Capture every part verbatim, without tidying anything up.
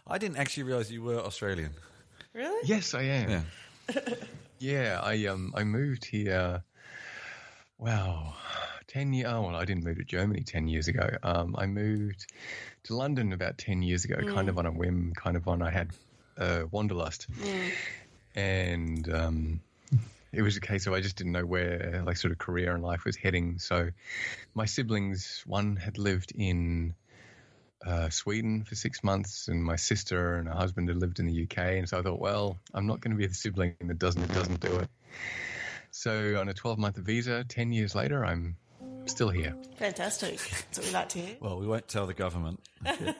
I didn't actually realise you were Australian. Really? Yes, I am. Yeah. Yeah, I um I moved here. Wow, ten years. Oh well, I didn't move to Germany ten years ago. Um, I moved to London about ten years ago, mm. kind of on a whim, kind of on I had uh, wanderlust, mm. and um, it was a case of I just didn't know where like sort of career and life was heading. So my siblings, one had lived in uh, Sweden for six months, and my sister and her husband had lived in the U K, and so I thought, well, I'm not going to be the sibling that doesn't doesn't do it. So on a twelve-month visa, ten years later, I'm still here. Fantastic. That's what we like to hear. Well, we won't tell the government. yeah.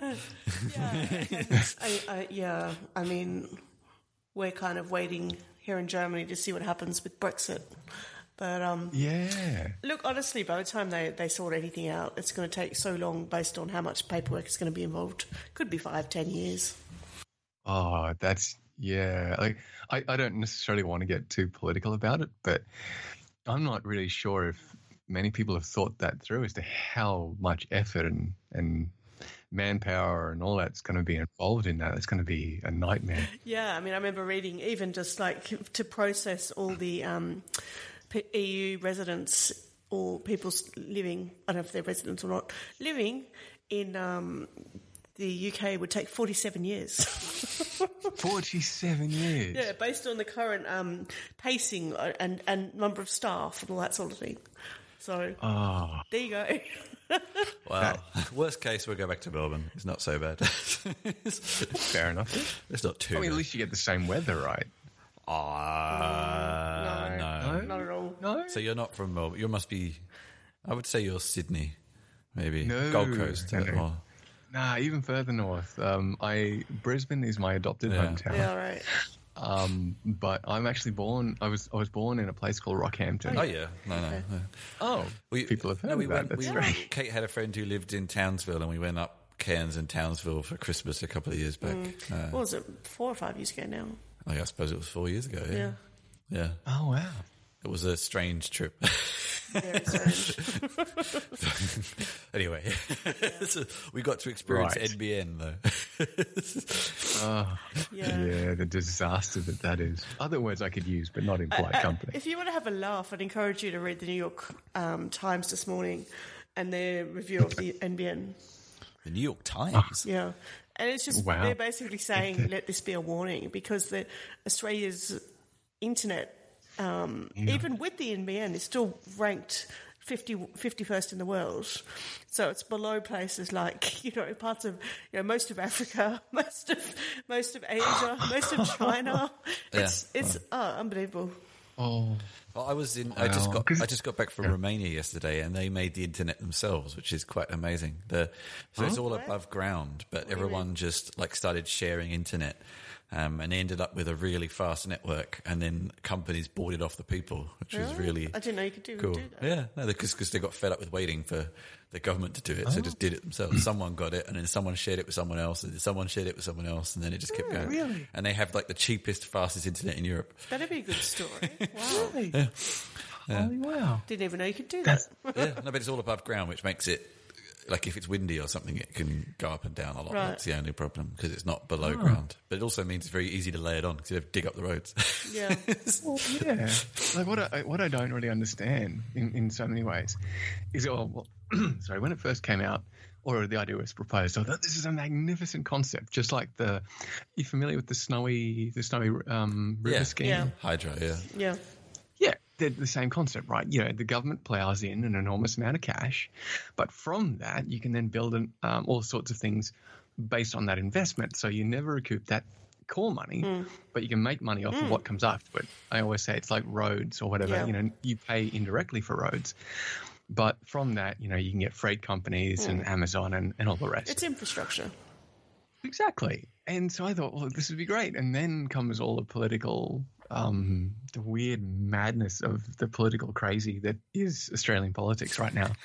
I, I, yeah, I mean, we're kind of waiting here in Germany to see what happens with Brexit. But um, yeah. Look, honestly, by the time they, they sort anything out, it's going to take so long based on how much paperwork is going to be involved. Could be five, ten years. Oh, that's... Yeah, like I, I don't necessarily want to get too political about it, but I'm not really sure if many people have thought that through as to how much effort and, and manpower and all that's going to be involved in that. It's going to be a nightmare. Yeah, I mean, I remember reading even just like to process all the um, E U residents or people living, I don't know if they're residents or not, living in um, the U K would take forty-seven years. forty-seven years? Yeah, based on the current um, pacing and, and number of staff and all that sort of thing. So, oh. there you go. Well, worst case, we'll go back to Melbourne. It's not so bad. Fair enough. It's not too I mean, bad. at least you get the same weather, right? Uh, no, no, no, not at all. No? So you're not from Melbourne. You must be, I would say you're Sydney, maybe. No. Gold Coast. No. Or, Nah, even further north. Um, I Brisbane is my adopted Yeah. hometown. Yeah, right. Um, but I'm actually born. I was I was born in a place called Rockhampton. oh, yeah. No, no. Okay. no. Oh, We, people have heard no, we of that. went, That's we, great. Kate had a friend who lived in Townsville, and we went up Cairns and Townsville for Christmas a couple of years back. Mm. Uh, What was it, four or five years ago now? oh, yeah, I suppose it was four years ago. Yeah. Yeah. Yeah. Oh wow. It was a strange trip. Very strange. Anyway, so we got to experience Right. N B N though. Oh, Yeah. yeah, the disaster that that is. Other words I could use, but not in polite Uh, company. If you want to have a laugh, I'd encourage you to read the New York um, Times this morning and their review of the N B N. The New York Times. Yeah. And it's just, Wow. they're basically saying, let this be a warning, because the Australia's internet, um, Yeah. even with the N B N, is still ranked fifty, fifty-first in the world. So it's below places like, you know, parts of, you know, most of Africa, most of, most of Asia, most of China. It's, Yeah. it's oh, unbelievable. Oh, Well, I was in. I just Wow. got. 'Cause- I just got back from Yeah. Romania yesterday, and they made the internet themselves, which is quite amazing. The so it's all above ground, but do you everyone just like started sharing internet, um, and they ended up with a really fast network, and then companies bought it off the people, which was really I didn't know you could do, cool. do that. Yeah, no, because because they got fed up with waiting for the government to do it, so they just did it themselves. Someone got it, and then someone shared it with someone else, and then someone shared it with someone else, and then it just kept going. really? And they have like the cheapest, fastest internet in Europe. That'd be a good story. Wow. really? Yeah. Holy wow. Didn't even know you could do that. Yeah, no, but it's all above ground, which makes it like if it's windy or something, it can go up and down a lot. Right. That's the only problem because it's not below ground. But it also means it's very easy to lay it on because you have to dig up the roads. Yeah. Well, yeah. Like what I what I don't really understand in, in so many ways is oh well, sorry, when it first came out or the idea was proposed, I thought this is a magnificent concept. Just like the, you familiar with the snowy the snowy um, river Yeah. scheme? Yeah. Hydro, yeah. Yeah. Yeah, they're the same concept, right? You know, the government plows in an enormous amount of cash, but from that you can then build an, um, all sorts of things based on that investment. So you never recoup that core money, Mm. but you can make money off of what comes after it. I always say it's like roads or whatever. Yeah. You know, you pay indirectly for roads, but from that, you know, you can get freight companies and Amazon and, and all the rest. It's infrastructure. Exactly. And so I thought, well, this would be great. And then comes all the political, um, the weird madness of the political crazy that is Australian politics right now.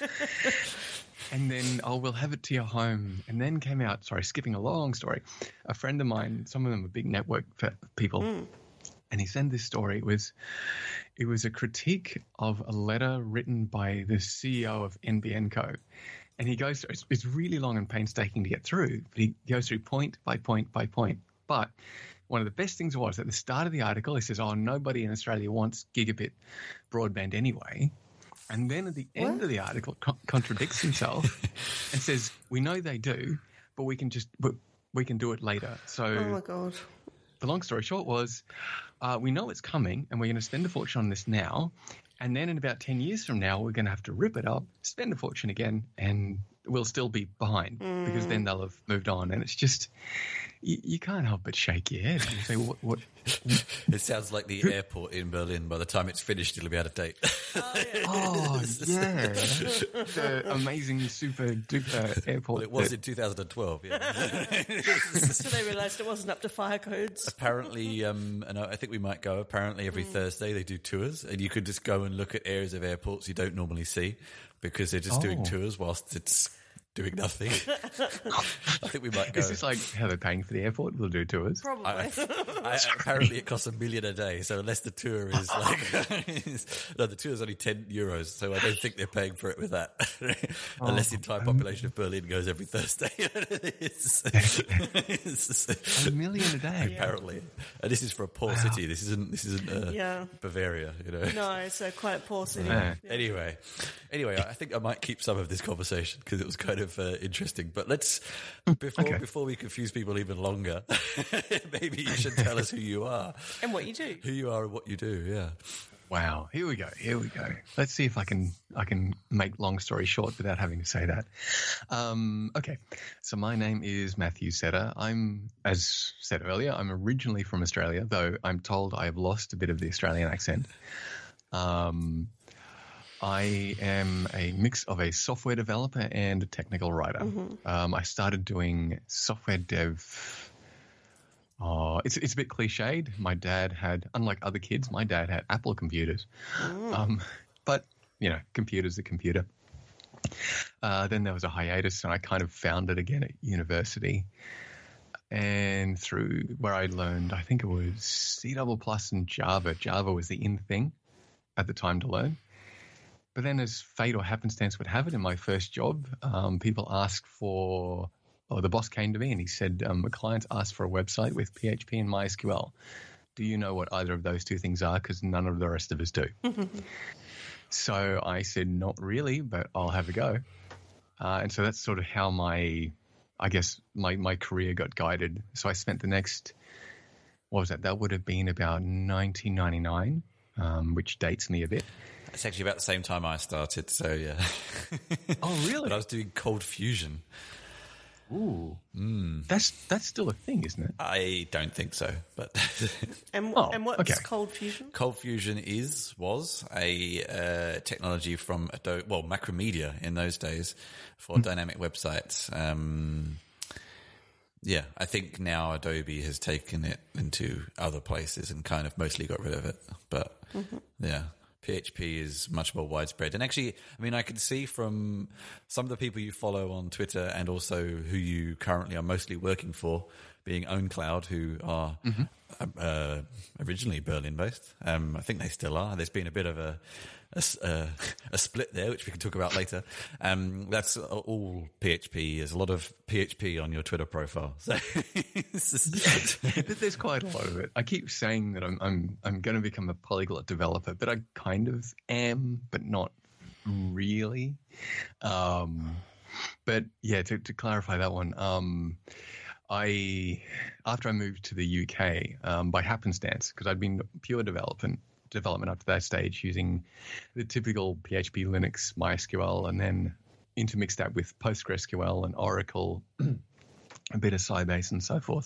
And then, oh, we'll have it to your home. And then came out, sorry, skipping a long story, a friend of mine, some of them are big network fe- people, Mm. and he sent this story. It was, it was a critique of a letter written by the C E O of N B N Co. And he goes through, it's, it's really long and painstaking to get through, but he goes through point by point by point. But one of the best things was at the start of the article, he says, oh, nobody in Australia wants gigabit broadband anyway. And then at the end What? of the article, co- contradicts himself and says, we know they do, but we can just, but we can do it later. So Oh my god. the long story short was, uh, we know it's coming and we're going to spend a fortune on this now. And then in about ten years from now, we're going to have to rip it up, spend a fortune again, and we'll still be behind mm. because then they'll have moved on. And it's just, you, you can't help but shake your head and say, what? what? It sounds like the airport in Berlin. By the time it's finished, it'll be out of date. Oh, yeah. Oh, yeah. The amazing super duper airport. Well, it was that, in two thousand twelve, yeah. So they realised it wasn't up to fire codes. Apparently, um, and I think we might go, apparently every mm. Thursday they do tours, and you could just go and look at areas of airports you don't normally see because they're just oh. doing tours whilst it's doing nothing. I think we might go. Is this like how they're paying for the airport? We'll do tours. Probably. I, I, apparently it costs a million a day, so unless the tour is like... no, the tour is only ten euros, so I don't think they're paying for it with that. Oh, unless the entire population of Berlin goes every Thursday. it's, it's, a million a day. Apparently. And this is for a poor wow. city. This isn't This isn't uh, yeah. Bavaria, you know. No, it's a quite a poor city. Yeah. Yeah. Anyway, anyway, I think I might keep some of this conversation because it was kind of uh, interesting. But let's, before okay. before we confuse people even longer, maybe you should tell us who you are. And what you do. Who you are and what you do, yeah. Wow, here we go, here we go. Let's see if I can I can make long story short without having to say that. Um, okay, so my name is Matthew Setter. I'm, as said earlier, I'm originally from Australia, though I'm told I have lost a bit of the Australian accent. Um, I am a mix of a software developer and a technical writer. Mm-hmm. Um, I started doing software dev. Oh, it's it's a bit cliched. My dad had, unlike other kids, my dad had Apple computers. Mm. Um, but, you know, computer's a computer. Uh, then there was a hiatus and I kind of found it again at university. And through where I learned, I think it was C plus plus and Java. Java was the in thing at the time to learn. But then as fate or happenstance would have it, in my first job, um, people asked for... Oh, the boss came to me and he said, um, a client asked for a website with P H P and MySQL. Do you know what either of those two things are? Because none of the rest of us do. So I said, not really, but I'll have a go. Uh, and so that's sort of how my, I guess, my, my career got guided. So I spent the next, what was that? That would have been about nineteen ninety-nine, um, which dates me a bit. It's actually about the same time I started, so yeah. Oh, really? But I was doing Cold Fusion. Ooh, mm. that's that's still a thing, isn't it? I don't think so, but and oh, and what's okay. Cold Fusion? Cold Fusion is was a uh, technology from Adobe, well, Macromedia in those days for mm. dynamic websites. Um, yeah, I think now Adobe has taken it into other places and kind of mostly got rid of it. But mm-hmm. yeah. P H P is much more widespread. And actually, I mean, I can see from some of the people you follow on Twitter and also who you currently are mostly working for, being OwnCloud, who are mm-hmm. uh, originally Berlin-based. Um, I think they still are. There's been a bit of a, a, a split there, which we can talk about later. Um, that's all P H P. There's a lot of P H P on your Twitter profile. So there's quite a lot of it. I keep saying that I'm I'm I'm going to become a polyglot developer, but I kind of am, but not really. Um, but yeah, to, to clarify that one, um, I after I moved to the U K um, by happenstance, because I'd been pure development. development up to that stage using the typical P H P, Linux, MySQL, and then intermix that with PostgreSQL and Oracle, a bit of Sybase and so forth.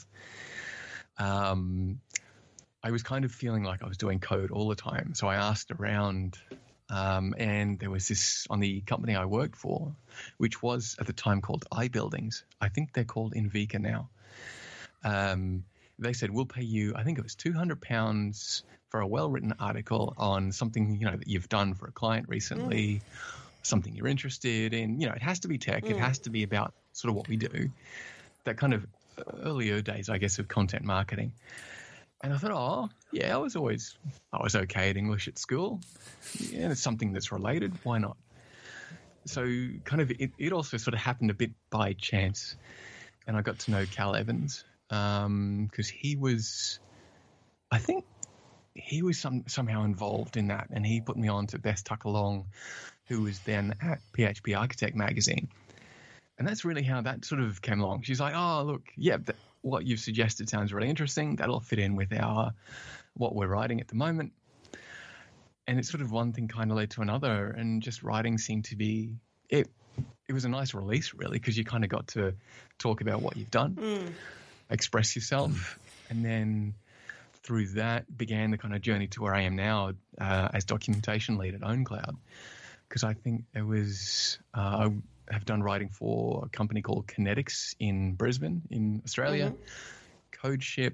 Um, I was kind of feeling like I was doing code all the time. So I asked around um, and there was this on the company I worked for, which was at the time called iBuildings. I think they're called Invika now. Um, they said, we'll pay you, I think it was two hundred pounds for a well-written article on something, you know, that you've done for a client recently, mm. something you're interested in. You know, it has to be tech. Mm. It has to be about sort of what we do. That kind of earlier days, I guess, of content marketing. And I thought, oh, yeah, I was always, I was okay at English at school. Yeah, it's something that's related. Why not? so kind of it, it also sort of happened a bit by chance, and I got to know Cal Evans because um, he was, I think he was some, somehow involved in that, and he put me on to Beth Tucker Long, who was then at P H P Architect magazine. And that's really how that sort of came along. She's like, oh, look, yeah, th- what you've suggested sounds really interesting. That'll fit in with our what we're writing at the moment. And it's sort of one thing kind of led to another, and just writing seemed to be it. It was a nice release, really, because you kind of got to talk about what you've done, mm. express yourself, mm. and then through that began the kind of journey to where I am now uh, as documentation lead at OwnCloud. Because I think there was uh, I have done writing for a company called Kinetics in Brisbane, in Australia, mm-hmm. CodeShip.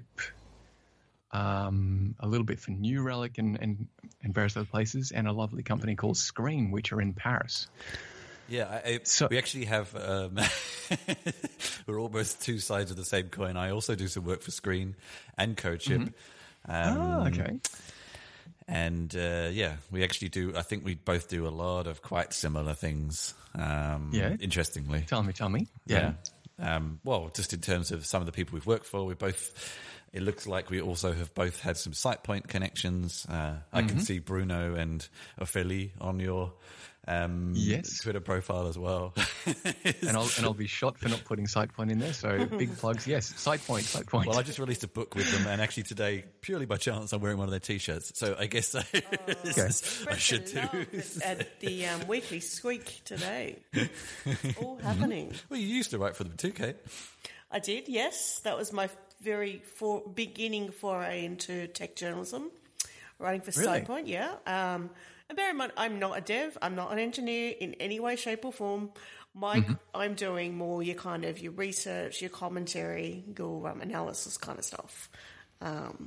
Um, a little bit for New Relic and, and, and various other places, and a lovely company called Screen, which are in Paris. Yeah, I, I, so, we actually have, um, we're almost two sides of the same coin. I also do some work for Screen and CodeShip. Mm-hmm. Um, oh, okay. And uh, yeah, we actually do, I think we both do a lot of quite similar things. Um, yeah. Interestingly. Tell me, tell me. Yeah. yeah. Um, well, just in terms of some of the people we've worked for, we both... It looks like we also have both had some SitePoint connections. Uh, I mm-hmm. can see Bruno and Ophélie on your um, yes. Twitter profile as well. and I'll and I'll be shot for not putting SitePoint in there. So big plugs. Yes, SitePoint, SitePoint. Well, I just released a book with them, and actually today, purely by chance, I'm wearing one of their T-shirts. So I guess I, oh, okay. I should do. At the um, Weekly Squeak today, all happening. Well, you used to write for them too, Kate. I did. Yes, that was my very for beginning foray into tech journalism, writing for really? SitePoint, yeah. Um, and bear in mind, I'm not a dev. I'm not an engineer in any way, shape or form. My, mm-hmm. I'm doing more your kind of your research, your commentary, your um, analysis kind of stuff. Um,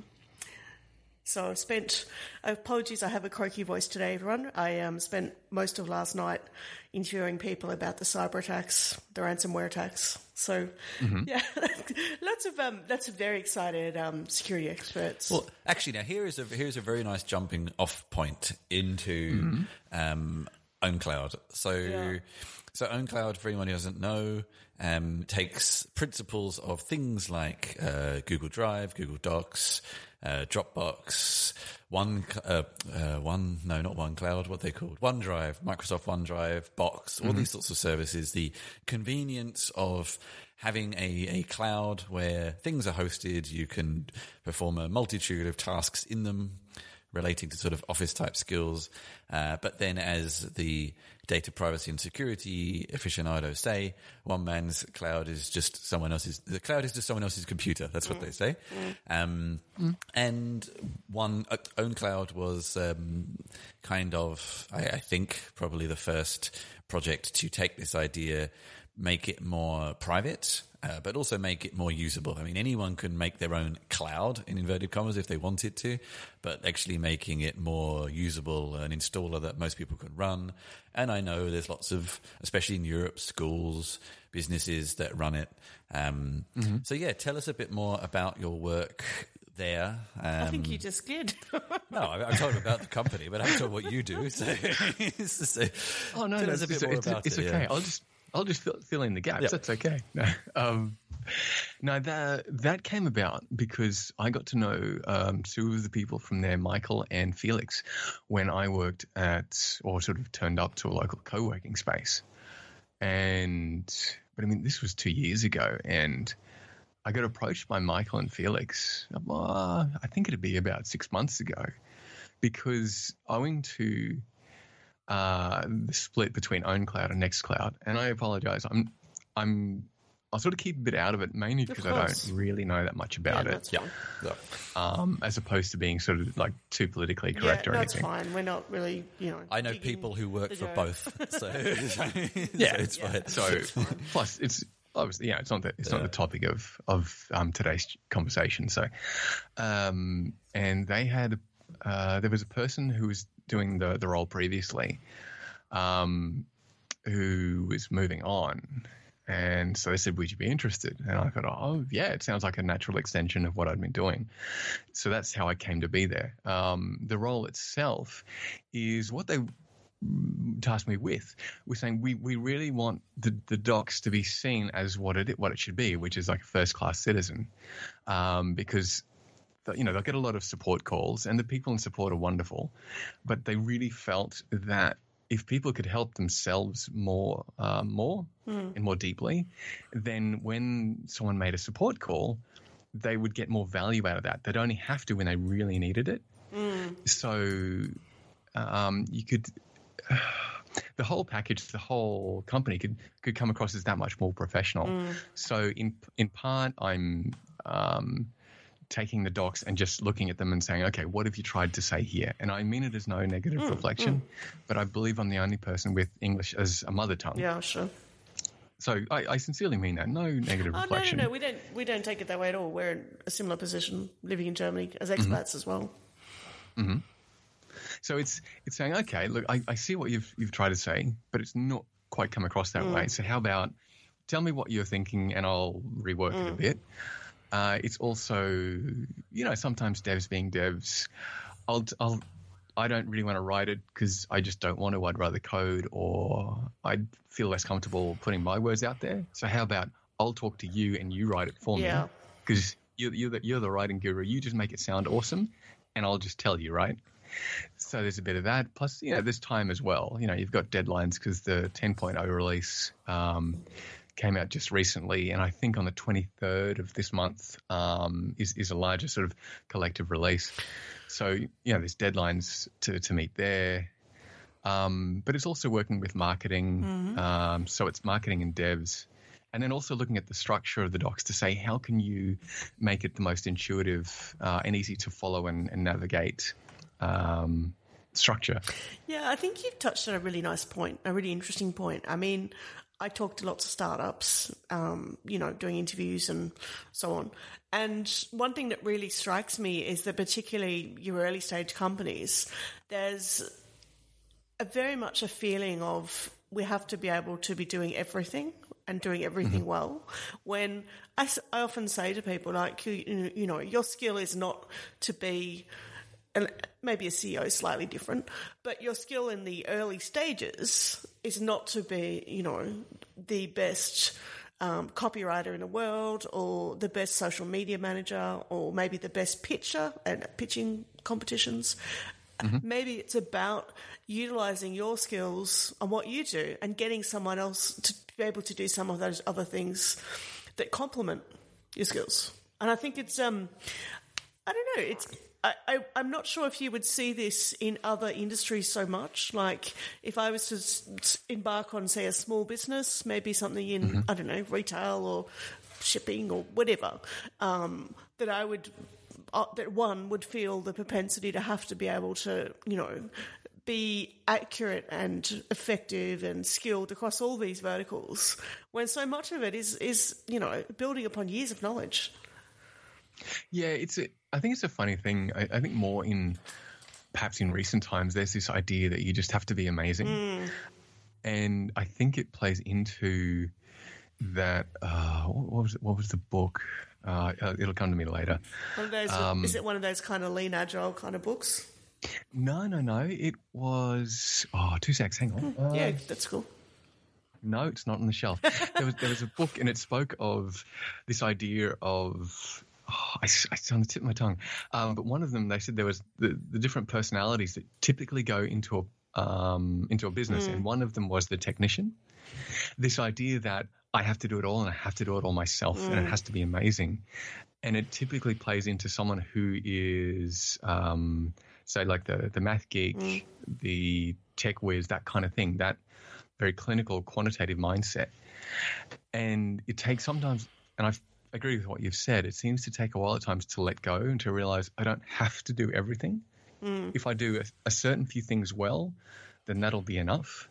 so I've spent, apologies, I have a croaky voice today, everyone. I um, spent most of last night interviewing people about the cyber attacks, the ransomware attacks. So, mm-hmm. yeah, lots of um, lots of very excited um, security experts. Well, actually, now here is a here's a very nice jumping off point into mm-hmm. um, OwnCloud. So, yeah. so OwnCloud, for anyone who doesn't know, um, takes principles of things like uh, Google Drive, Google Docs, uh, Dropbox, One, uh, uh, one, no, not OneCloud, what they called, OneDrive, Microsoft OneDrive, Box, all mm-hmm. these sorts of services, the convenience of having a, a cloud where things are hosted, you can perform a multitude of tasks in them relating to sort of office type skills. Uh, but then as the data privacy and security aficionados say, one man's cloud is just someone else's, the cloud is just someone else's computer. That's what mm. they say. Mm. Um, mm. And one, uh, OwnCloud was um, kind of, I, I think, probably the first project to take this idea, make it more private, uh, but also make it more usable. I mean, anyone can make their own cloud, in inverted commas, if they wanted to, but actually making it more usable, an installer that most people can run. And I know there's lots of, especially in Europe, schools, businesses that run it. Um, mm-hmm. So, yeah, tell us a bit more about your work there. Um, I think you just did. no, I, I told about the company, but I haven't told what you do. So, so oh, no, tell no, us a bit it's, more it's, about it's it. okay. Yeah. I'll just... I'll just fill, fill in the gaps. Yep. That's okay. No, um, no, that that came about because I got to know um, two of the people from there, Michael and Felix, when I worked at or sort of turned up to a local co-working space. And but I mean, this was two years ago, and I got approached by Michael and Felix. Uh, I think it'd be about six months ago, because owing to Uh, the split between OwnCloud and NextCloud, and I apologize. I'm, I'm, I'll sort of keep a bit out of it, mainly because I don't really know that much about yeah, it. Yeah, yeah. Um, as opposed to being sort of like too politically correct yeah, or anything. That's fine. We're not really, you know. I know people who work for both, so, so yeah, it's yeah. fine. So plus, it's obviously, yeah, it's not the it's yeah. not the topic of of um, today's conversation. So, um, and they had uh, there was a person who was doing the, the role previously, um, who was moving on. And so they said, would you be interested? And I thought, oh, yeah, it sounds like a natural extension of what I'd been doing. So that's how I came to be there. Um, the role itself is what they tasked me with, was saying we, we really want the, the docs to be seen as what it what it should be, which is like a first class citizen, um, because you know they'll get a lot of support calls, and the people in support are wonderful, but they really felt that if people could help themselves more, uh, more mm. and more deeply, then when someone made a support call, they would get more value out of that. They'd only have to when they really needed it. Mm. So um, you could, uh, the whole package, the whole company could could come across as that much more professional. Mm. So in in part, I'm um, taking the docs and just looking at them and saying, okay, what have you tried to say here? And I mean it as no negative mm, reflection, mm. but I believe I'm the only person with English as a mother tongue. Yeah, sure. So I, I sincerely mean that. No negative oh, reflection. No, no, no. We don't, we don't take it that way at all. We're in a similar position living in Germany as expats mm-hmm. as well. Mm-hmm. So it's it's saying, okay, look, I, I see what you've you've tried to say, but it's not quite come across that mm. way. So how about tell me what you're thinking and I'll rework mm. it a bit. Uh, it's also, you know, sometimes devs being devs, I'll, I'll, I don't really want to write it because I just don't want to. I'd rather code, or I'd feel less comfortable putting my words out there. So how about I'll talk to you and you write it for yeah. me, because you're, you're, the, you're the writing guru. You just make it sound awesome and I'll just tell you, right? So there's a bit of that. Plus, you know, there's time as well. You know, you've got deadlines because the ten point oh release um, came out just recently, and I think on the twenty-third of this month um, is, is a larger sort of collective release. So, you know, there's deadlines to, to meet there. Um, but it's also working with marketing. Mm-hmm. Um, so it's marketing and devs. And then also looking at the structure of the docs to say, how can you make it the most intuitive uh, and easy to follow and, and navigate um, structure? Yeah, I think you've touched on a really nice point, a really interesting point. I mean, I talk to lots of startups, um, you know, doing interviews and so on. And one thing that really strikes me is that particularly your early stage companies, there's a very much a feeling of we have to be able to be doing everything and doing everything mm-hmm. well. When I, I often say to people, like, you, you know, your skill is not to be, and maybe a C E O is slightly different, but your skill in the early stages is not to be, you know, the best um, copywriter in the world, or the best social media manager, or maybe the best pitcher at pitching competitions. Mm-hmm. Maybe it's about utilising your skills on what you do and getting someone else to be able to do some of those other things that complement your skills. And I think it's, um, I don't know, it's, I, I, I'm not sure if you would see this in other industries so much. Like if I was to s- embark on, say, a small business, maybe something in, mm-hmm. I don't know, retail or shipping or whatever, um, that I would, uh, that one would feel the propensity to have to be able to, you know, be accurate and effective and skilled across all these verticals, when so much of it is, is you know, building upon years of knowledge. Yeah, it's a, I think it's a funny thing. I, I think more in perhaps in recent times, there's this idea that you just have to be amazing. Mm. And I think it plays into that. Uh, what was it, what was the book? Uh, it'll come to me later. One of those, um, is it one of those kind of lean agile kind of books? No, no, no. It was. Oh, two secs. Hang on. Mm, yeah, that's cool. No, it's not on the shelf. there was there was a book, and it spoke of this idea of. Oh, I, it's on the tip of my tongue. Um, but one of them, they said there was the, the different personalities that typically go into a um, into a business, mm. and one of them was the technician. This idea that I have to do it all, and I have to do it all myself, mm. and it has to be amazing. And it typically plays into someone who is, um, say, like the the math geek, mm. the tech whiz, that kind of thing. That very clinical, quantitative mindset. And it takes sometimes, and I've agree with what you've said. It seems to take a while at times to let go and to realize I don't have to do everything. Mm. If I do a, a certain few things well, then that'll be enough.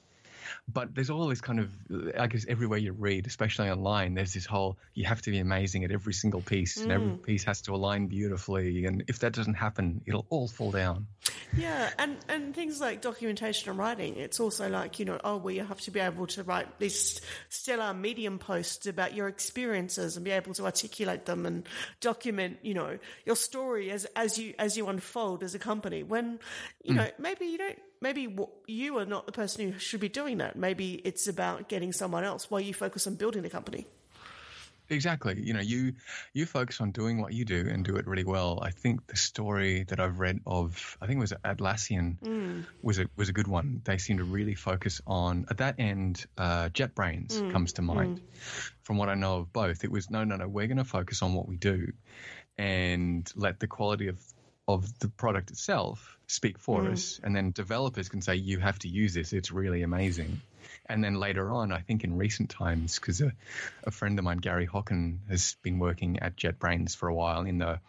But there's all this kind of, I guess, everywhere you read, especially online, there's this whole, you have to be amazing at every single piece, mm. and every piece has to align beautifully. And if that doesn't happen, it'll all fall down. Yeah, and, and things like documentation and writing, it's also like, you know, oh, well, you have to be able to write these stellar Medium posts about your experiences and be able to articulate them and document, you know, your story as, as you as you unfold as a company. When, you mm. know, maybe you don't maybe w- you are not the person who should be doing that. Maybe it's about getting someone else while you focus on building the company. Exactly. You know, you you focus on doing what you do and do it really well. I think the story that I've read of, I think it was Atlassian, mm. was a was a good one. They seem to really focus on, at that end, uh, JetBrains mm. comes to mind. Mm. From what I know of both, it was, no, no, no, we're going to focus on what we do and let the quality of, of the product itself speak for mm. us. And then developers can say, you have to use this. It's really amazing. And then later on, I think in recent times, because a, a friend of mine, Gary Hocken, has been working at JetBrains for a while in the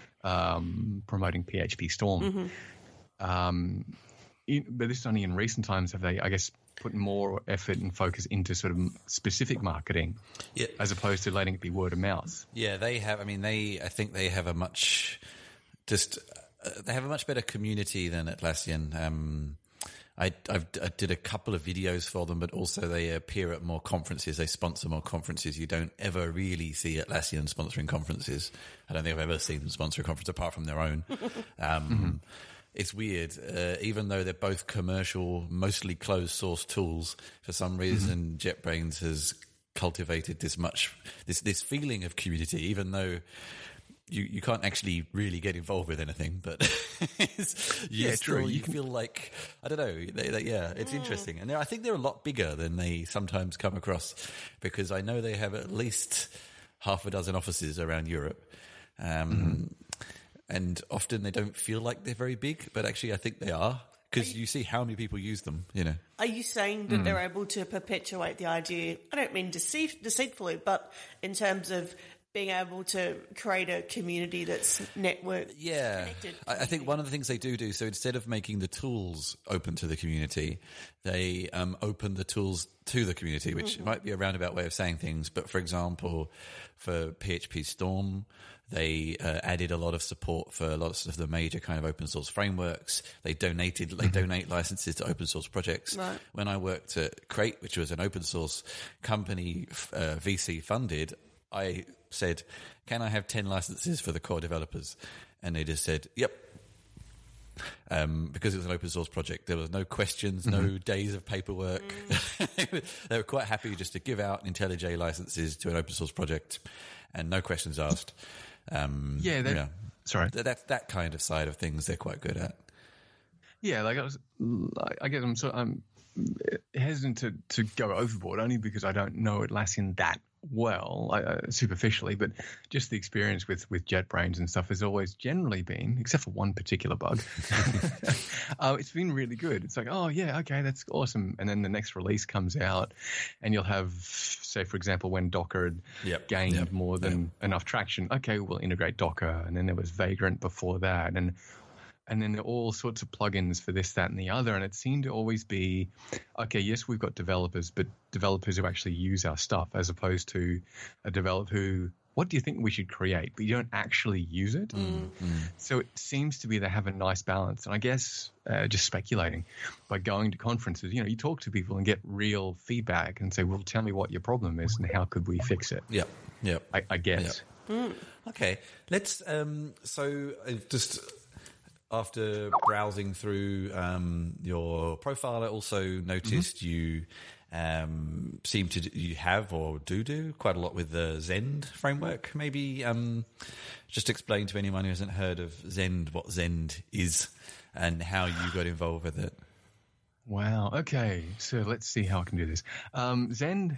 um, promoting P H P Storm. Mm-hmm. Um, in, but this is only in recent times have they, I guess, put more effort and focus into sort of specific marketing, yeah. as opposed to letting it be word of mouth. Yeah, they have. I mean, they. I think they have a much just. Uh, they have a much better community than Atlassian. Um, I, I've, I did a couple of videos for them, but also they appear at more conferences. They sponsor more conferences. You don't ever really see Atlassian sponsoring conferences. I don't think I've ever seen them sponsor a conference apart from their own. Um, mm-hmm. It's weird. Uh, even though they're both commercial, mostly closed source tools, for some reason, mm-hmm. JetBrains has cultivated this much, this, this feeling of community, even though You, you can't actually really get involved with anything, but it's, you yeah, still true. you feel like, I don't know, they, they, yeah, it's mm. interesting. And I think they're a lot bigger than they sometimes come across, because I know they have at least half a dozen offices around Europe. Um, mm-hmm. And often they don't feel like they're very big, but actually I think they are, because you, you see how many people use them, you know. Are you saying that mm. they're able to perpetuate the idea, I don't mean deceit, deceitfully, but in terms of being able to create a community that's networked, yeah. connected. I, I think one of the things they do do, so instead of making the tools open to the community, they um, open the tools to the community, which mm-hmm. might be a roundabout way of saying things. But for example, for P H P Storm, they uh, added a lot of support for lots of the major kind of open source frameworks. They donated, they mm-hmm. donate licenses to open source projects. Right. When I worked at Crate, which was an open source company, uh, V C funded, I said, can I have ten licenses for the core developers? And they just said, yep. Um, because it was an open source project. There was no questions, mm-hmm. no days of paperwork. Mm. They were quite happy just to give out IntelliJ licenses to an open source project and no questions asked. Um, yeah, you know, sorry. That, that kind of side of things they're quite good at. Yeah, like I was, I guess I'm sort of, I'm hesitant to, to go overboard, only because I don't know Atlassian that well, uh, superficially, but just the experience with, with JetBrains and stuff has always generally been, except for one particular bug, uh, it's been really good. It's like, oh yeah, okay, that's awesome. And then the next release comes out and you'll have, say, for example, when Docker had yep. gained yep. more than yep. enough traction, okay, we'll integrate Docker. And then there was Vagrant before that. And And then there are all sorts of plugins for this, that, and the other. And it seemed to always be, okay, yes, we've got developers, but developers who actually use our stuff, as opposed to a developer who, what do you think we should create? But you don't actually use it. Mm-hmm. So it seems to be they have a nice balance. And I guess uh, just speculating, by going to conferences, you know, you talk to people and get real feedback and say, well, tell me what your problem is and how could we fix it? Yeah, yeah. I, I guess. Yep. Mm. Okay, let's, um, so I've just... After browsing through um, your profile, I also noticed mm-hmm. you um, seem to do, you have or do do quite a lot with the Zend framework. Maybe um, just explain to anyone who hasn't heard of Zend what Zend is and how you got involved with it. Wow. Okay. So let's see how I can do this. Um, Zend.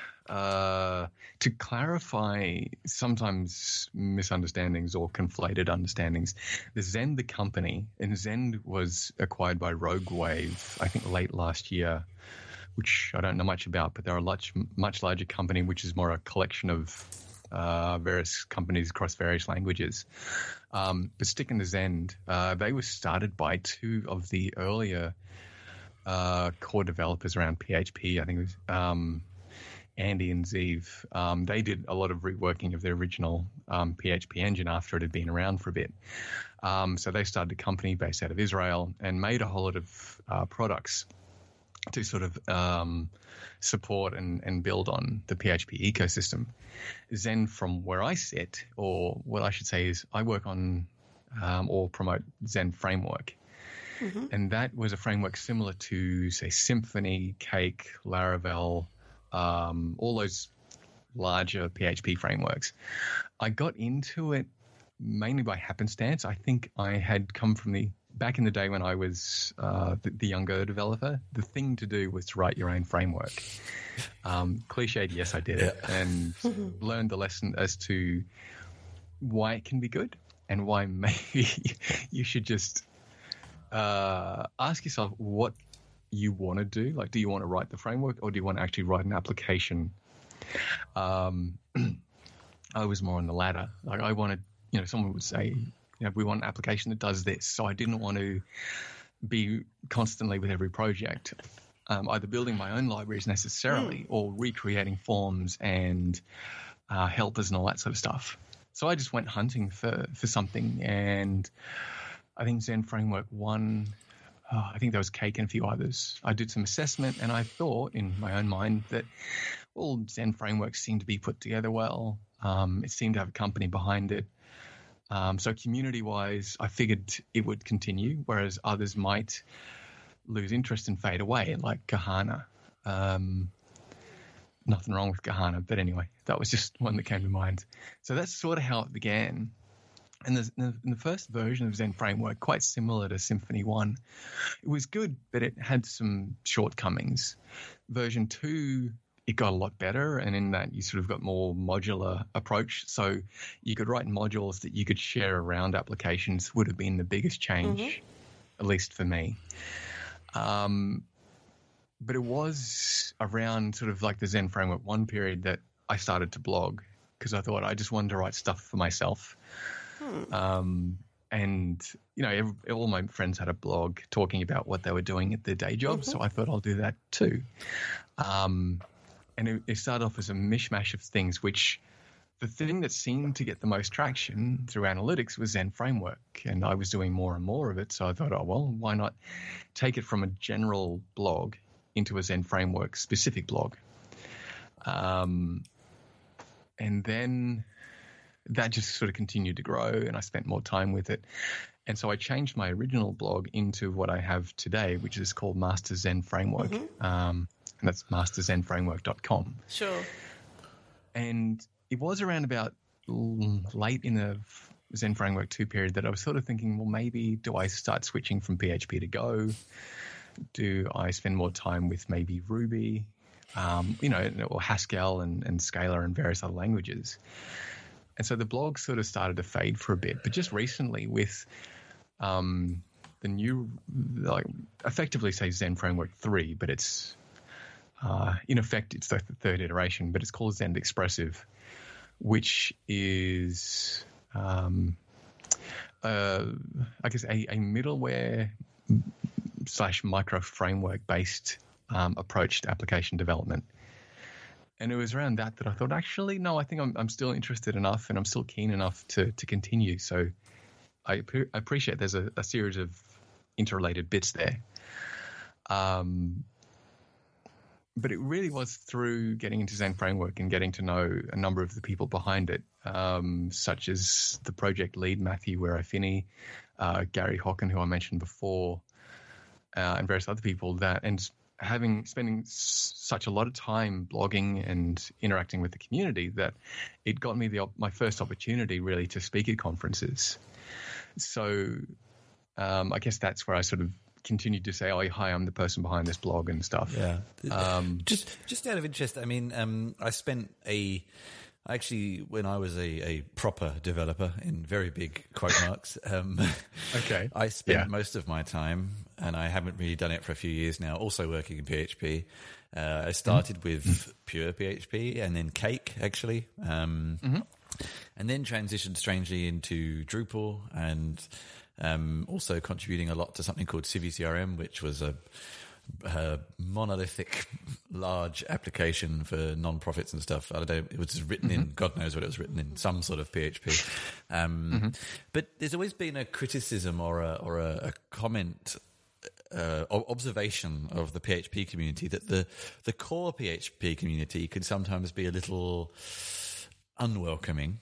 Uh, to clarify sometimes misunderstandings or conflated understandings, the Zend, the company, and Zend was acquired by RogueWave, I think late last year, which I don't know much about, but they're a much, much larger company, which is more a collection of uh, various companies across various languages. Um, but sticking to Zend, uh, they were started by two of the earlier uh, core developers around P H P. I think it was um, Andy and Zeev. Um, they did a lot of reworking of their original um, P H P engine after it had been around for a bit. Um, so they started a company based out of Israel and made a whole lot of uh, products to sort of um, support and, and build on the P H P ecosystem. Zend, from where I sit, or what I should say is I work on um, or promote Zend framework. Mm-hmm. And that was a framework similar to, say, Symfony, Cake, Laravel, um, all those larger P H P frameworks. I got into it mainly by happenstance. I think I had come from the back in the day when I was uh, the, the younger developer. The thing to do was to write your own framework. Um, cliched, yes, I did it, Yeah. and learned the lesson as to why it can be good and why maybe you should just uh, ask yourself what you want to do. Like, do you want to write the framework or do you want to actually write an application? Um, I was more on the latter. Like, I wanted, you know, someone would say, you know, we want an application that does this. So I didn't want to be constantly with every project, um, either building my own libraries necessarily mm. or recreating forms and uh, helpers and all that sort of stuff. So I just went hunting for, for something, and I think Zen Framework won. Oh, I think there was Cake and a few others. I did some assessment, and I thought in my own mind that, well, Zen Framework seemed to be put together well. Um, it seemed to have a company behind it. Um, so community-wise, I figured it would continue, whereas others might lose interest and fade away, like Kahana. Um, nothing wrong with Kahana, but anyway, that was just one that came to mind. So that's sort of how it began. And the, in the first version of Zen Framework, quite similar to Symfony one, it was good, but it had some shortcomings. Version two, it got a lot better, and in that you sort of got more modular approach. So you could write modules that you could share around applications would have been the biggest change, mm-hmm. at least for me. Um, but it was around sort of like the Zen Framework one period that I started to blog, because I thought I just wanted to write stuff for myself. Hmm. Um, and, you know, every, all my friends had a blog talking about what they were doing at their day job, mm-hmm. so I thought I'll do that too. Um, and it, it started off as a mishmash of things, which the thing that seemed to get the most traction through analytics was Zen Framework, and I was doing more and more of it, so I thought, oh, well, why not take it from a general blog into a Zen Framework specific blog? Um, and then that just sort of continued to grow, and I spent more time with it. And so I changed my original blog into what I have today, which is called Master Zen Framework. Mm-hmm. Um, and that's master zen framework dot com. Sure. And it was around about late in the Zen Framework two period that I was sort of thinking, well, maybe do I start switching from P H P to Go? Do I spend more time with maybe Ruby, um, you know, or Haskell and, and Scala and various other languages? And so the blog sort of started to fade for a bit. But just recently with um, the new, like, effectively say Zen Framework three, but it's, uh, in effect, it's the third iteration, but it's called Zen Expressive, which is, um, uh, I guess, a, a middleware slash micro framework based um, approach to application development. And it was around that that I thought, actually, no, I think I'm, I'm still interested enough and I'm still keen enough to, to continue. So I, I appreciate there's a, a series of interrelated bits there. Um, but it really was through getting into Zen Framework and getting to know a number of the people behind it, um, such as the project lead, Matthew Werafini, uh, Gary Hocken, who I mentioned before, uh, and various other people that, and having spending s- such a lot of time blogging and interacting with the community, that it got me the op- my first opportunity really to speak at conferences. So um, I guess that's where I sort of continued to say, oh, hi, I'm the person behind this blog and stuff. Yeah. Um, just just out of interest, I mean, um, I spent a actually when I was a, a proper developer in very big quote marks. Um, okay. I spent yeah. most of my time, and I haven't really done it for a few years now, also working in P H P. Uh, I started mm-hmm. with pure P H P and then Cake, actually, um, mm-hmm. and then transitioned strangely into Drupal, and um, also contributing a lot to something called CiviCRM, which was a, a monolithic, large application for non-profits and stuff. I don't know, it was written mm-hmm. in, God knows what it was written in, some sort of P H P. Um, mm-hmm. But there's always been a criticism or a, or a, a comment Uh, observation of the P H P community that the the core P H P community could sometimes be a little unwelcoming,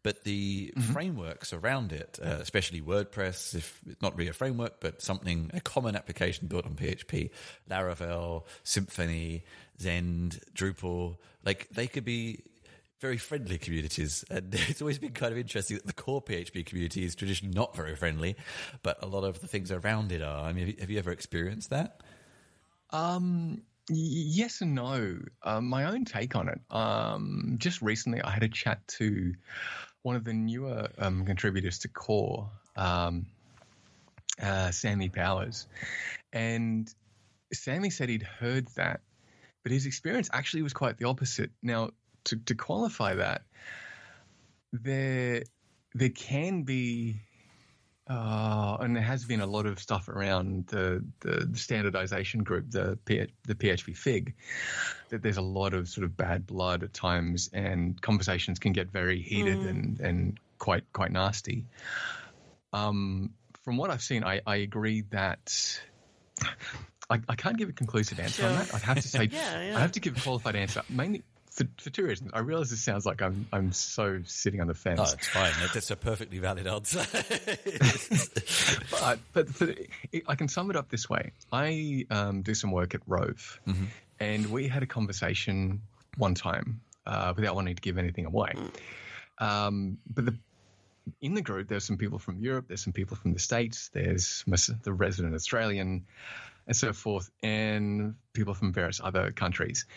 but the mm-hmm. frameworks around it, uh, especially WordPress, if it's not really a framework, but something, a common application built on P H P, Laravel, Symfony, Zend, Drupal, like they could be very friendly communities. And it's always been kind of interesting that the core P H P community is traditionally not very friendly, but a lot of the things around it are. I mean, have you, have you ever experienced that? Um, y- yes and no. Uh, my own take on it. Um, just recently I had a chat to one of the newer um, contributors to Core, um, uh, Sammy Powers. And Sammy said he'd heard that, but his experience actually was quite the opposite. Now, to, to qualify that, there there can be, uh, and there has been a lot of stuff around the, the standardization group, the P, the P H P Fig, that there's a lot of sort of bad blood at times, and conversations can get very heated mm. and, and quite quite nasty. Um, from what I've seen, I, I agree that. I, I can't give a conclusive answer sure. on that. I'd have to say, yeah, yeah. I have to give a qualified answer, mainly for, for two reasons. I realize this sounds like I'm I'm so sitting on the fence. Oh, it's fine. That's a perfectly valid answer. but but for, I can sum it up this way. I um, do some work at Rove, mm-hmm. and we had a conversation one time uh, without wanting to give anything away. Mm. Um, but the in the group, there's some people from Europe, there's some people from the States, there's the resident Australian, and so forth, and people from various other countries.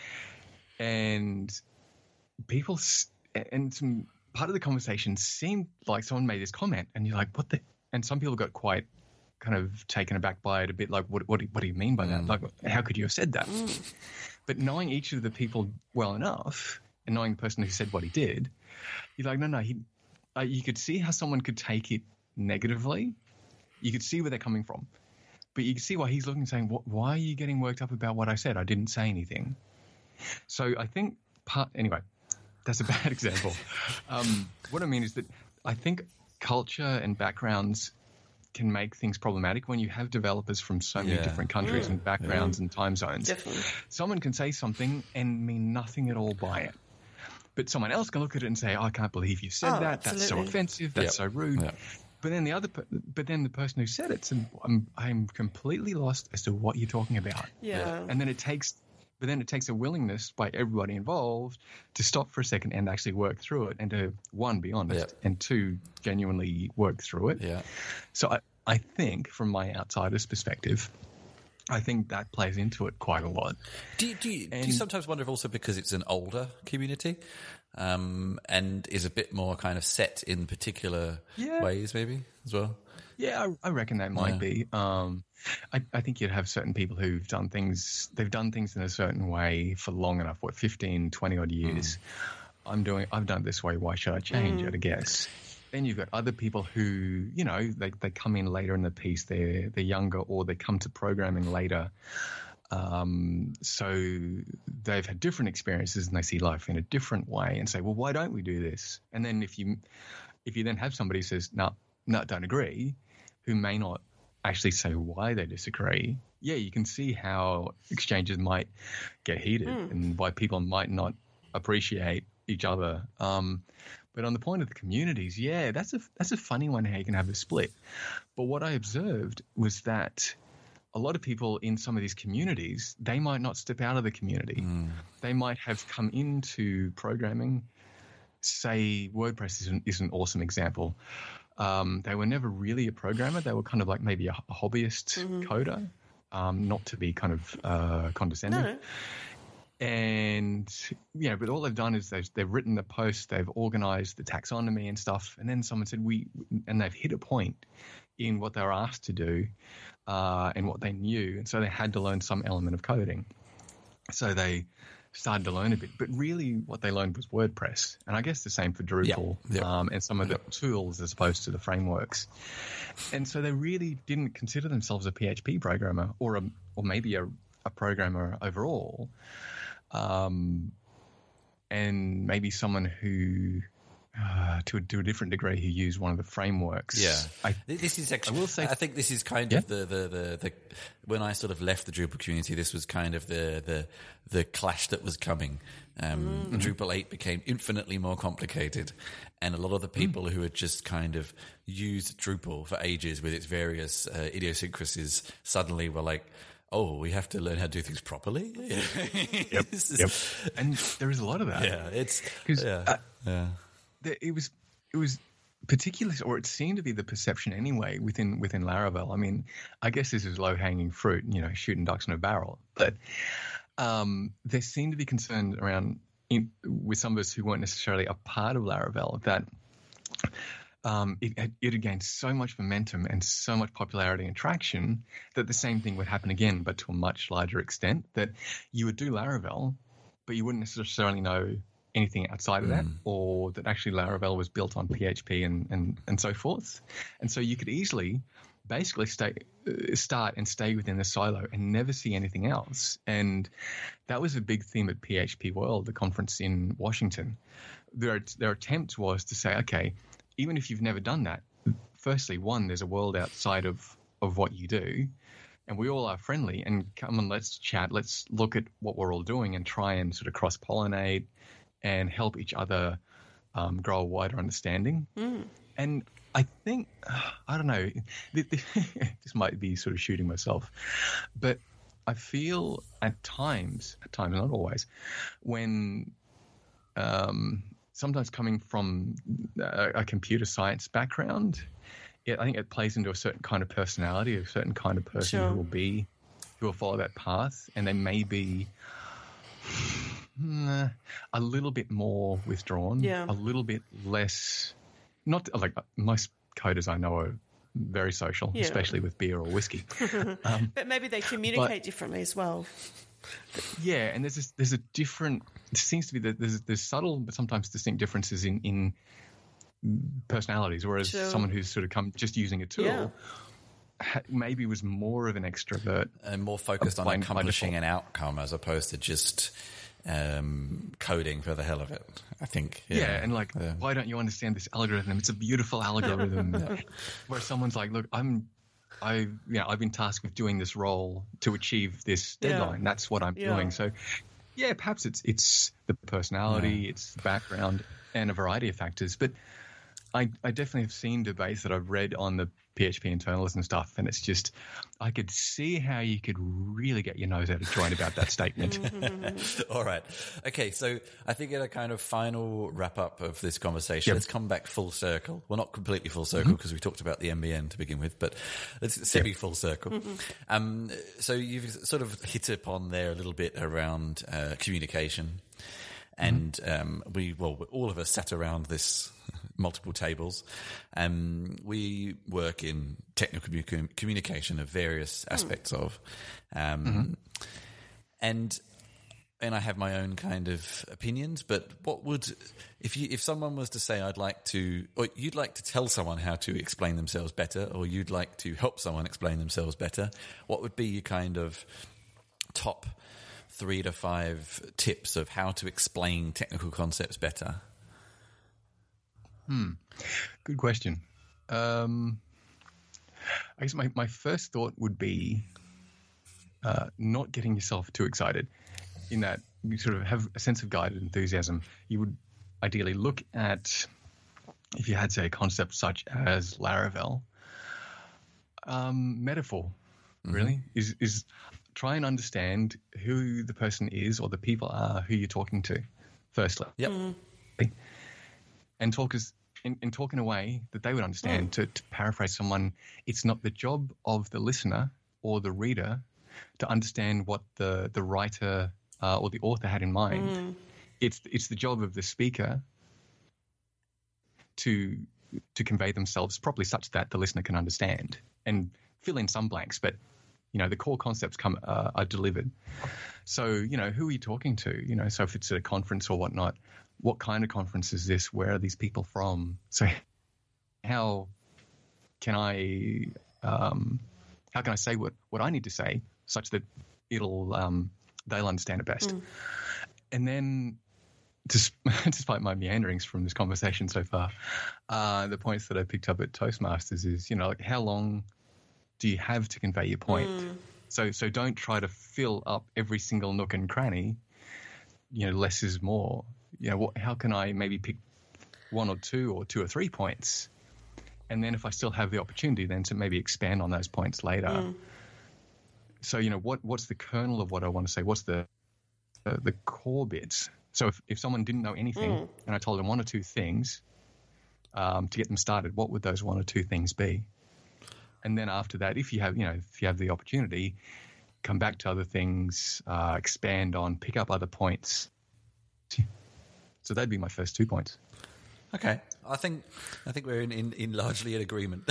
And people, and some part of the conversation seemed like someone made this comment, and you're like, what the? And some people got quite kind of taken aback by it, a bit like, what, what, what do you mean by that? Mm. Like, how could you have said that? Mm. But knowing each of the people well enough, and knowing the person who said what he did, you're like, no, no, he. Uh, you could see how someone could take it negatively. You could see where they're coming from. But you can see why he's looking and saying, why are you getting worked up about what I said? I didn't say anything. So I think part – anyway, that's a bad example. Um, what I mean is that I think culture and backgrounds can make things problematic when you have developers from so many yeah. different countries mm. and backgrounds yeah. and time zones. Definitely. Someone can say something and mean nothing at all by it. But someone else can look at it and say, oh, I can't believe you said oh, that. Absolutely. That's so offensive. That's yep. so rude. Yep. But then the other, but then the person who said it said, I'm, I'm completely lost as to what you're talking about. Yeah. And then it takes, but then it takes a willingness by everybody involved to stop for a second and actually work through it, and to one, be honest, yep. and two, genuinely work through it. Yeah. So I, I think from my outsider's perspective, I think that plays into it quite a lot. Do you, do you, and, do you sometimes wonder if also because it's an older community um, and is a bit more kind of set in particular yeah. ways maybe as well? Yeah, I, I reckon that might yeah. be. Um, I, I think you'd have certain people who've done things, they've done things in a certain way for long enough, what, fifteen, twenty odd years. Mm. I'm doing, I've done it this way, why should I change mm. it, I guess. Then you've got other people who, you know, they, they come in later in the piece, they're, they're younger, or they come to programming later. Um, so they've had different experiences and they see life in a different way and say, well, why don't we do this? And then if you, if you then have somebody who says, no, no, don't agree, who may not actually say why they disagree, yeah, you can see how exchanges might get heated mm. and why people might not appreciate each other. Um, But on the point of the communities, yeah, that's a that's a funny one how you can have a split. But what I observed was that a lot of people in some of these communities, they might not step out of the community. Mm. They might have come into programming. Say WordPress is an, is an awesome example. Um, they were never really a programmer. They were kind of like maybe a, a hobbyist mm-hmm. coder, um, not to be kind of uh, condescending. No. And, you know, but all they've done is they've, they've written the post, they've organized the taxonomy and stuff. And then someone said, we, and they've hit a point in what they were asked to do uh, and what they knew. And so they had to learn some element of coding. So they started to learn a bit. But really what they learned was WordPress. And I guess the same for Drupal yep. Yep. Um, and some of yep. the tools as opposed to the frameworks. And so they really didn't consider themselves a P H P programmer or a, or maybe a, a programmer overall. Um, and maybe someone who uh, to, a, to a different degree, who use one of the frameworks. Yeah, I, this is actually. I will say, I think this is kind yeah? of the, the, the, the when I sort of left the Drupal community, this was kind of the the, the clash that was coming. Um, mm-hmm. Drupal eight became infinitely more complicated, and a lot of the people mm. who had just kind of used Drupal for ages with its various uh, idiosyncrasies suddenly were like, oh, we have to learn how to do things properly. yep, is, yep. And there is a lot of that. Yeah, it's because yeah, uh, yeah. it was it was particularly, or it seemed to be the perception anyway within within Laravel. I mean, I guess this is low hanging fruit, you know, shooting ducks in a barrel, but um, there seemed to be concern around in, with some of us who weren't necessarily a part of Laravel that. Um, it, it had gained so much momentum and so much popularity and traction that the same thing would happen again, but to a much larger extent, that you would do Laravel, but you wouldn't necessarily know anything outside of that, Mm. or that actually Laravel was built on P H P and, and, and so forth. And so you could easily basically stay, uh, start and stay within the silo and never see anything else. And that was a big theme at P H P World, the conference in Washington. Their, their attempt was to say, okay, even if you've never done that, firstly, one, there's a world outside of, of what you do, and we all are friendly, and come on, let's chat, let's look at what we're all doing and try and sort of cross-pollinate and help each other um, grow a wider understanding. Mm. And I think, I don't know, this might be sort of shooting myself, but I feel at times, at times, not always, when... Um, sometimes coming from a, a computer science background, it, I think it plays into a certain kind of personality, a certain kind of person Sure. who will be, who will follow that path, and they may be mm, a little bit more withdrawn, Yeah. a little bit less. Not like most coders I know are very social, Yeah. especially with beer or whiskey. um, But maybe they communicate differently as well. Yeah, and there's this, there's a different. It seems to be that there's there's subtle but sometimes distinct differences in in personalities. Whereas Sure. someone who's sort of come just using a tool Yeah. ha- maybe was more of an extrovert And more focused on by- by accomplishing default. an outcome as opposed to just um, coding for the hell of it. I think. Yeah, Yeah, and like, yeah. why don't you understand this algorithm? It's a beautiful algorithm. Where someone's like, look, I'm. I, you know, I've been tasked with doing this role to achieve this Yeah. deadline. That's what I'm Yeah. doing. So, yeah, perhaps it's it's the personality, Yeah. it's the background, and a variety of factors. But I, I definitely have seen debates that I've read on the P H P internals and stuff, and it's just I could see how you could really get your nose out of joint about that statement. All right. Okay, so I think in a kind of final wrap up of this conversation, Yep. let's come back full circle. Well, not completely full circle because we talked about the M B N to begin with, but let's semi full circle. Um, so you've sort of hit upon there a little bit around uh, communication. And um, we, well, all of us sat around this multiple tables. Um, we work in technical commu- communication of various aspects of, um, Mm-hmm. and and I have my own kind of opinions. But what would if you if someone was to say, I'd like to, or you'd like to tell someone how to explain themselves better, or you'd like to help someone explain themselves better, what would be your kind of top three to five tips of how to explain technical concepts better? Hmm. Good question. Um, I guess my, my first thought would be uh, not getting yourself too excited, in that you sort of have a sense of guided enthusiasm. You would ideally look at, if you had, say, a concept such as Laravel, um, metaphor, really, mm-hmm. is is try and understand who the person is or the people are who you're talking to, firstly. Yep. Mm. And talk as in, in talk in a way that they would understand. Mm. To, to paraphrase someone, it's not the job of the listener or the reader to understand what the the writer uh, or the author had in mind. Mm. It's it's the job of the speaker to to convey themselves properly, such that the listener can understand and fill in some blanks. But you know, the core concepts come uh, are delivered. So you know, who are you talking to? You know, so if it's at a conference or whatnot, what kind of conference is this? Where are these people from? So how can I um, how can I say what, what I need to say such that it'll um, they'll understand it best? Mm. And then despite my meanderings from this conversation so far, uh, the points that I picked up at Toastmasters is, you know, like how long do you have to convey your point? Mm. So, so don't try to fill up every single nook and cranny. You know, less is more. You know, what, how can I maybe pick one or two or two or three points, and then if I still have the opportunity, then to maybe expand on those points later. Mm. So, you know, what what's the kernel of what I want to say? What's the uh, the core bits? So if, if someone didn't know anything mm. and I told them one or two things um, to get them started, what would those one or two things be? And then after that, if you have, you know, if you have the opportunity, come back to other things, uh, expand on, pick up other points. So that'd be my first two points. Okay, I think I think we're in, in, in largely in agreement.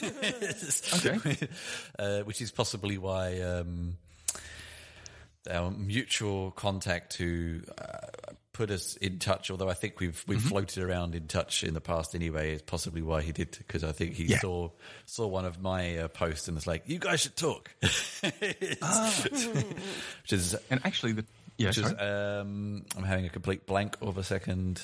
Okay, uh, which is possibly why. Um, Our mutual contact who uh, put us in touch, although I think we've we've mm-hmm. floated around in touch in the past anyway, is possibly why he did, because I think he yeah. saw saw one of my uh, posts and was like, "You guys should talk." ah. Which is and actually the yeah, which is, um, I'm having a complete blank of a second.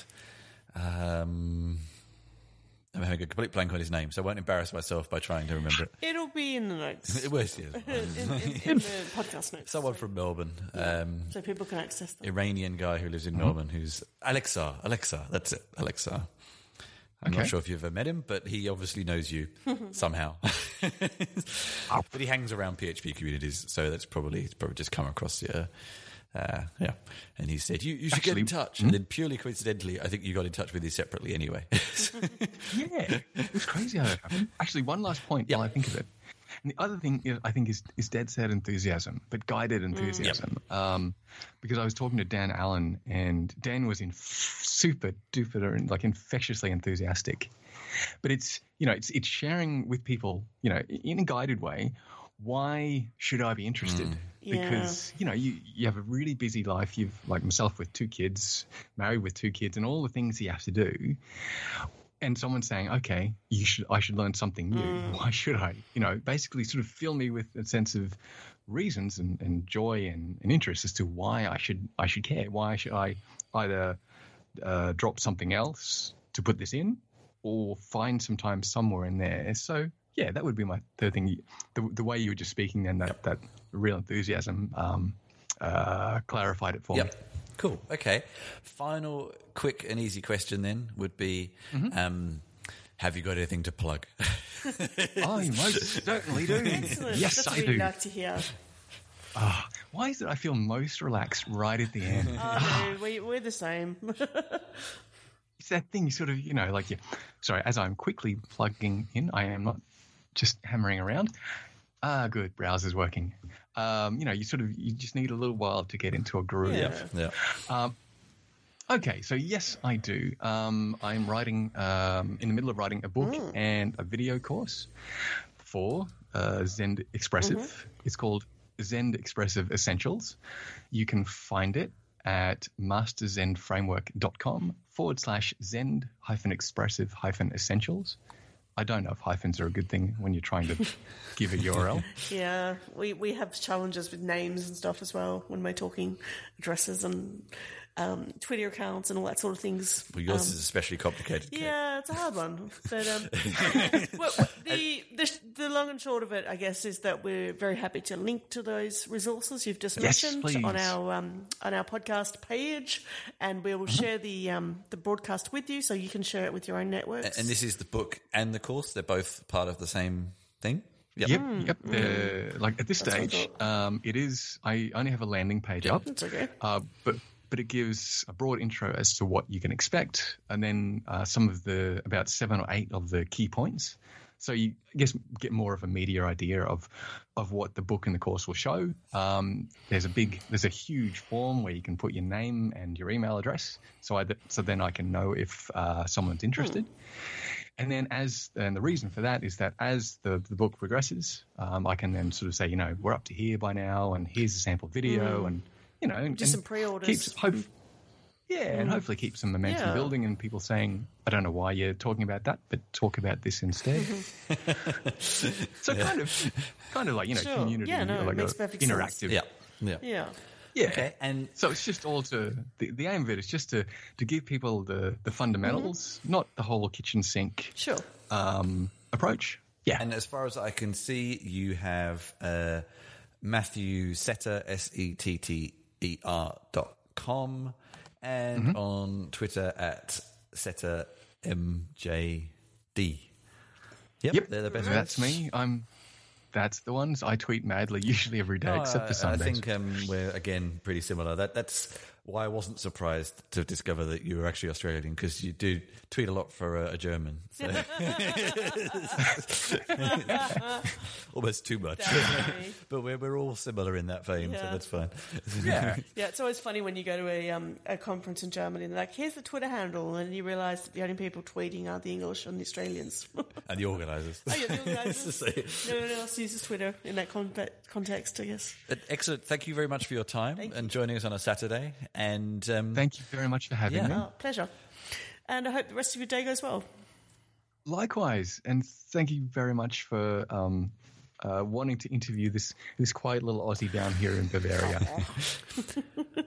Um, I'm having a complete blank on his name, so I won't embarrass myself by trying to remember it. It'll be in the notes. It was, yes. in, in, in the podcast notes. Someone from Melbourne. Yeah, um, so people can access them. Iranian guy who lives in mm-hmm. Melbourne, who's Alexa. Alexa, that's it. Alexa. I'm okay. not sure if you've ever met him, but he obviously knows you somehow. But he hangs around P H P communities, so that's probably, it's probably just come across the... Uh, Uh, yeah, and he said, you, you should Actually, get in touch. Hmm? And then purely coincidentally, I think you got in touch with you separately anyway. Yeah, it was crazy how that happened. Actually, one last point yep. while I think of it. And the other thing is, I think is, is dead set enthusiasm, but guided enthusiasm. Mm. Um, because I was talking to Dan Allen, and Dan was in f- super duper, like infectiously enthusiastic. But it's, you know, it's it's sharing with people, you know, in a guided way. Why should I be interested? Mm. Because, yeah. you know, you, you have a really busy life. You've, like myself, with two kids, married with two kids, and all the things you have to do. And someone saying, okay, you should, I should learn something new. Mm. Why should I? You know, basically sort of fill me with a sense of reasons and, and joy and, and interest as to why I should, I should care. Why should I either uh, drop something else to put this in, or find some time somewhere in there. So, yeah, that would be my third thing. The, the way you were just speaking then, that, yep. that real enthusiasm um, uh, clarified it for yep. me. Cool. Okay. Final quick and easy question then would be, mm-hmm. um, have you got anything to plug? I most certainly do. Excellent. Yes, That's I what do. we'd like to hear. Oh, why is it I feel most relaxed right at the end? Oh, no, we, we're the same. It's that thing, you sort of, you know, like, you, sorry, as I'm quickly plugging in, I am not just hammering around. Ah, good, browser's working. Um, you know, you sort of, you just need a little while to get into a groove. Yeah, yeah. Um, okay, so yes, I do. Um, I'm writing, um, in the middle of writing a book mm. and a video course for uh, Zend Expressive. Mm-hmm. It's called Zend Expressive Essentials. You can find it at masterzendframework.com forward slash Zend hyphen expressive hyphen essentials. I don't know if hyphens are a good thing when you're trying to give a U R L. Yeah, we, we have challenges with names and stuff as well when we're talking addresses and um, Twitter accounts and all that sort of things. Well, yours um, is especially complicated. Kate. Yeah, it's a hard one. But um, well, the, the the long and short of it, I guess, is that we're very happy to link to those resources you've just yes, mentioned please. on our um, on our podcast page, and we will share the um, the broadcast with you, so you can share it with your own networks. And this is the book and the course; they're both part of the same thing. Yep, yep. Mm. yep. Mm. Like at this That's stage, um, it is. I only have a landing page up. That's okay. Uh, but but it gives a broad intro as to what you can expect, and then uh, some of the about seven or eight of the key points. So you, I guess, get more of a media idea of of what the book and the course will show. Um, there's a big, there's a huge form where you can put your name and your email address. So I, so then I can know if uh, someone's interested. Mm. And then as, and the reason for that is that as the, the book progresses, um, I can then sort of say, you know, we're up to here by now, and here's a sample video, mm. and you know, and, just and some pre-orders. Keeps hope, yeah, mm. and hopefully keep some momentum yeah. building, and people saying, I don't know why you're talking about that, but talk about this instead. so yeah. kind of, kind of like, you know, sure. community, yeah, no, like it makes a perfect interactive. sense. Yeah, yeah, yeah. Yeah. Okay, and So it's just all to the, the aim of it is just to to give people the the fundamentals, mm-hmm. not the whole kitchen sink sure um, approach. Yeah. And as far as I can see, you have uh, Matthew Setter, S E T T E R dot com, and mm-hmm. on Twitter at Setter M J D. Yep, yep, they're the best. That's ones. me. I'm. That's the ones I tweet madly, usually every day, no, except I, for Sundays. I think um, we're again pretty similar. That that's why I wasn't surprised to discover that you were actually Australian, because you do tweet a lot for a, a German. So. Almost too much. But we're we're all similar in that vein, yeah. so that's fine. Yeah, yeah. It's always funny when you go to a um, a conference in Germany and they're like, "Here's the Twitter handle," and you realise that the only people tweeting are the English and the Australians and the organisers. Oh, yeah, the organisers. No one else uses Twitter in that con- context, I guess. Excellent. Thank you very much for your time Thank and you. joining us on a Saturday. And um, thank you very much for having yeah. me. Oh, pleasure. And I hope the rest of your day goes well. Likewise, and thank you very much for um, uh, wanting to interview this this quiet little Aussie down here in Bavaria.